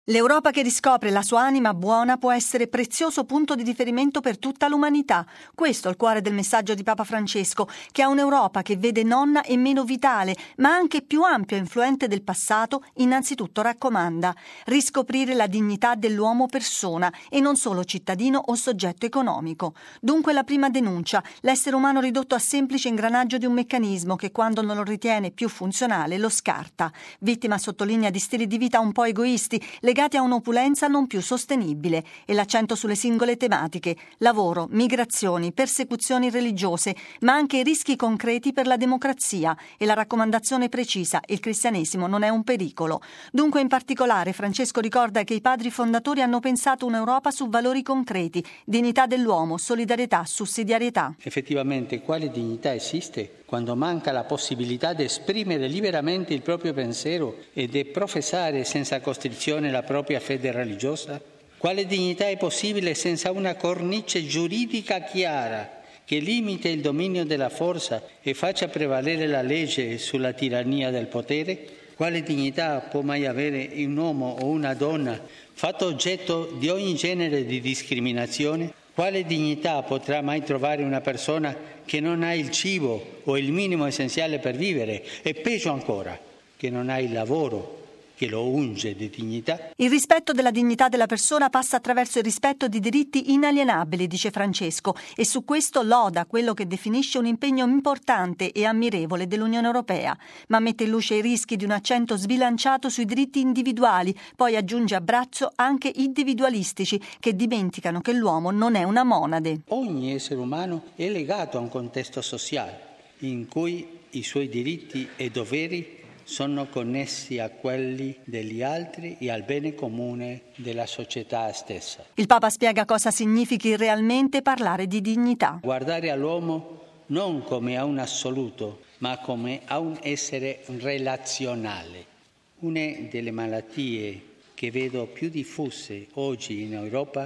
L'Europa che riscopre la sua anima buona può essere prezioso punto di riferimento per tutta l'umanità. Questo è il cuore del messaggio di Papa Francesco, che ha un'Europa che vede nonna e meno vitale, ma anche più ampia e influente del passato, innanzitutto raccomanda: riscoprire la dignità dell'uomo persona e non solo cittadino o soggetto economico. Dunque la prima denuncia: l'essere umano ridotto a semplice ingranaggio di un meccanismo che, quando non lo ritiene più funzionale, lo scarta. Vittima, sottolinea, di stili di vita un po' egoisti, legati a un'opulenza non più sostenibile, e l'accento sulle singole tematiche: lavoro, migrazioni, persecuzioni religiose, ma anche i rischi concreti per la democrazia e la raccomandazione precisa: il cristianesimo non è un pericolo. Dunque, in particolare, Francesco ricorda che i padri fondatori hanno pensato un'Europa su valori concreti: dignità dell'uomo, solidarietà, sussidiarietà. Effettivamente, quale dignità esiste quando manca la possibilità di esprimere liberamente il proprio pensiero e di professare senza costrizione la propria fede religiosa? Quale dignità è possibile senza una cornice giuridica chiara che limiti il dominio della forza e faccia prevalere la legge sulla tirannia del potere? Quale dignità può mai avere un uomo o una donna fatto oggetto di ogni genere di discriminazione? Quale dignità potrà mai trovare una persona che non ha il cibo o il minimo essenziale per vivere e, peggio ancora, che non ha il lavoro che lo unge di dignità? Il rispetto della dignità della persona passa attraverso il rispetto di diritti inalienabili, dice Francesco, e su questo loda quello che definisce un impegno importante e ammirevole dell'Unione Europea, ma mette in luce i rischi di un accento sbilanciato sui diritti individuali, poi aggiunge a braccio anche individualistici, che dimenticano che l'uomo non è una monade. Ogni essere umano è legato a un contesto sociale in cui i suoi diritti e doveri sono connessi a quelli degli altri e al bene comune della società stessa. Il Papa spiega cosa significhi realmente parlare di dignità. Guardare all'uomo non come a un assoluto, ma come a un essere relazionale. Una delle malattie che vedo più diffuse oggi in Europa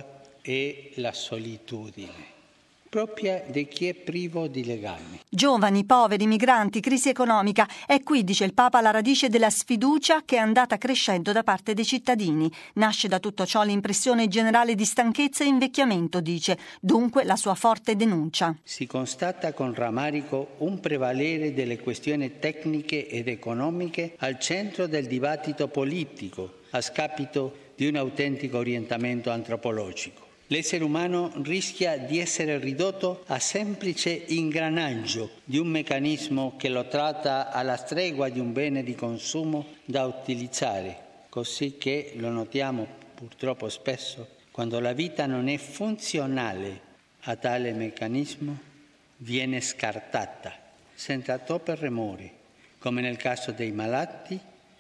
è la solitudine, propria di chi è privo di legami. Giovani, poveri, migranti, crisi economica. È qui, dice il Papa, la radice della sfiducia che è andata crescendo da parte dei cittadini. Nasce da tutto ciò l'impressione generale di stanchezza e invecchiamento, dice. Dunque la sua forte denuncia. Si constata con rammarico un prevalere delle questioni tecniche ed economiche al centro del dibattito politico, a scapito di un autentico orientamento antropologico. L'essere umano rischia di essere ridotto a semplice ingranaggio di un meccanismo che lo tratta alla stregua di un bene di consumo da utilizzare, così che lo notiamo purtroppo spesso: quando la vita non è funzionale a tale meccanismo, viene scartata, senza troppo remore, come nel caso dei malati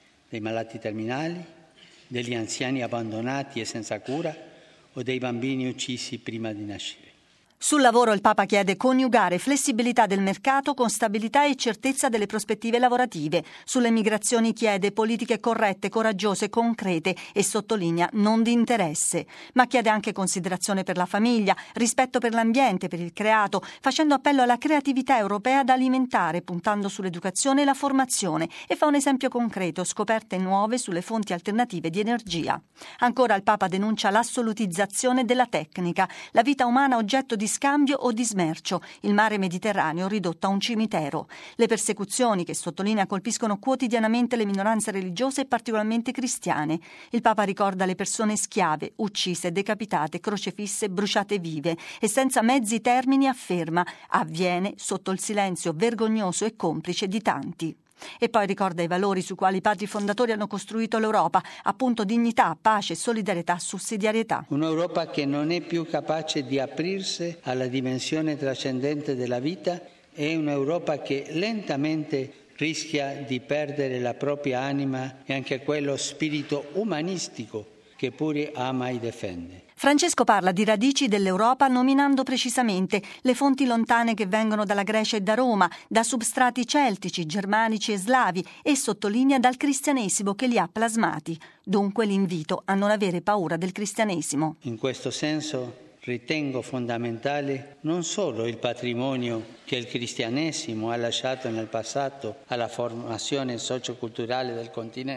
terminali, degli anziani abbandonati e senza cura, o dei bambini uccisi prima di nascere. Sul lavoro il Papa chiede coniugare flessibilità del mercato con stabilità e certezza delle prospettive lavorative. Sulle migrazioni chiede politiche corrette, coraggiose, concrete e sottolinea non di interesse. Ma chiede anche considerazione per la famiglia, rispetto per l'ambiente, per il creato, facendo appello alla creatività europea da alimentare, puntando sull'educazione e la formazione, e fa un esempio concreto: scoperte nuove sulle fonti alternative di energia. Ancora il Papa denuncia l'assolutizzazione della tecnica, la vita umana oggetto di scambio o di smercio, il mare Mediterraneo ridotto a un cimitero. Le persecuzioni, che sottolinea, colpiscono quotidianamente le minoranze religiose e particolarmente cristiane. Il Papa ricorda le persone schiave, uccise, decapitate, crocefisse, bruciate vive, e senza mezzi termini afferma: avviene sotto il silenzio vergognoso e complice di tanti. E poi ricorda i valori su quali i padri fondatori hanno costruito l'Europa, appunto dignità, pace, solidarietà, sussidiarietà. Un'Europa che non è più capace di aprirsi alla dimensione trascendente della vita è un'Europa che lentamente rischia di perdere la propria anima e anche quello spirito umanistico che pure ama e difende. Francesco parla di radici dell'Europa nominando precisamente le fonti lontane che vengono dalla Grecia e da Roma, da substrati celtici, germanici e slavi, e sottolinea dal cristianesimo che li ha plasmati. Dunque l'invito a non avere paura del cristianesimo. In questo senso ritengo fondamentale non solo il patrimonio che il cristianesimo ha lasciato nel passato alla formazione socioculturale del continente,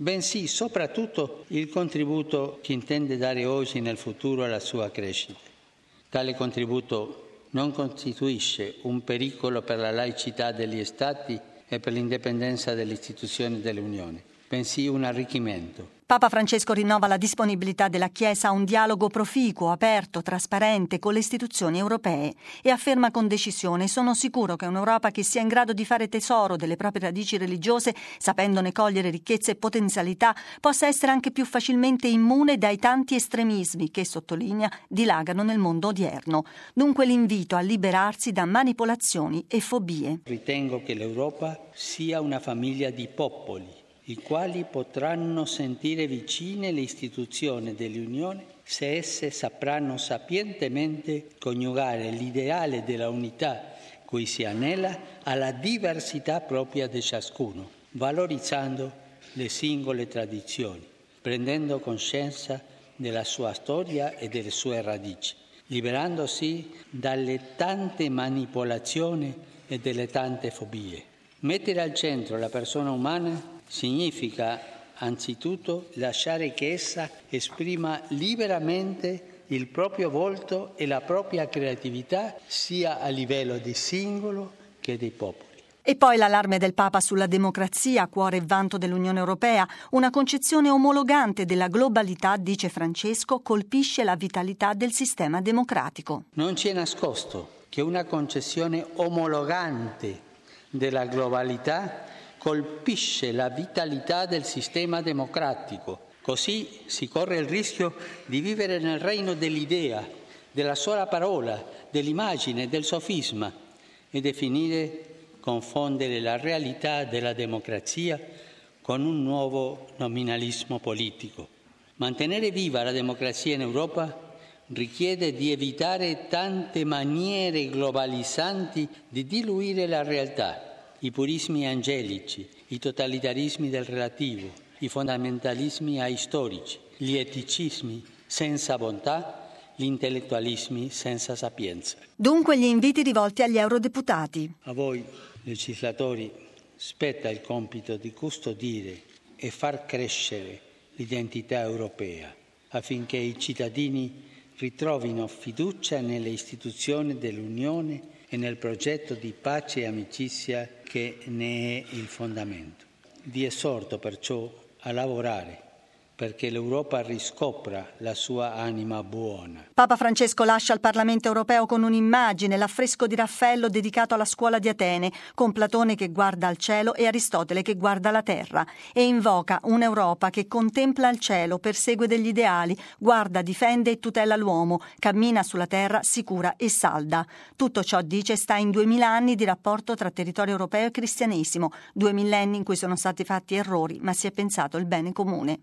bensì soprattutto il contributo che intende dare oggi e nel futuro alla sua crescita. Tale contributo non costituisce un pericolo per la laicità degli Stati e per l'indipendenza delle istituzioni dell'Unione, bensì un arricchimento. Papa Francesco rinnova la disponibilità della Chiesa a un dialogo proficuo, aperto, trasparente con le istituzioni europee e afferma con decisione: sono sicuro che un'Europa che sia in grado di fare tesoro delle proprie radici religiose, sapendone cogliere ricchezze e potenzialità, possa essere anche più facilmente immune dai tanti estremismi che, sottolinea, dilagano nel mondo odierno. Dunque l'invito a liberarsi da manipolazioni e fobie. Ritengo che l'Europa sia una famiglia di popoli, i quali potranno sentire vicine le istituzioni dell'Unione se esse sapranno sapientemente coniugare l'ideale della unità cui si anela alla diversità propria di ciascuno, valorizzando le singole tradizioni, prendendo coscienza della sua storia e delle sue radici, liberandosi dalle tante manipolazioni e delle tante fobie. Mettere al centro la persona umana significa anzitutto lasciare che essa esprima liberamente il proprio volto e la propria creatività sia a livello di singolo che dei popoli. E poi l'allarme del Papa sulla democrazia, cuore e vanto dell'Unione Europea, una concezione omologante della globalità, dice Francesco, colpisce la vitalità del sistema democratico. Non ci è nascosto che una concezione omologante della globalità colpisce la vitalità del sistema democratico. Così si corre il rischio di vivere nel regno dell'idea, della sola parola, dell'immagine, del sofisma e di finire confondere la realtà della democrazia con un nuovo nominalismo politico. Mantenere viva la democrazia in Europa richiede di evitare tante maniere globalizzanti di diluire la realtà. I purismi angelici, i totalitarismi del relativo, i fondamentalismi aistorici, gli eticismi senza bontà, gli intellettualismi senza sapienza. Dunque gli inviti rivolti agli eurodeputati. A voi, legislatori, spetta il compito di custodire e far crescere l'identità europea, affinché i cittadini ritrovino fiducia nelle istituzioni dell'Unione e nel progetto di pace e amicizia che ne è il fondamento. Vi esorto perciò a lavorare perché l'Europa riscopra la sua anima buona. Papa Francesco lascia il Parlamento europeo con un'immagine, l'affresco di Raffaello dedicato alla scuola di Atene, con Platone che guarda al cielo e Aristotele che guarda la terra, e invoca un'Europa che contempla il cielo, persegue degli ideali, guarda, difende e tutela l'uomo, cammina sulla terra sicura e salda. Tutto ciò, dice, sta in 2000 anni di rapporto tra territorio europeo e cristianesimo, 2 millenni in cui sono stati fatti errori, ma si è pensato il bene comune.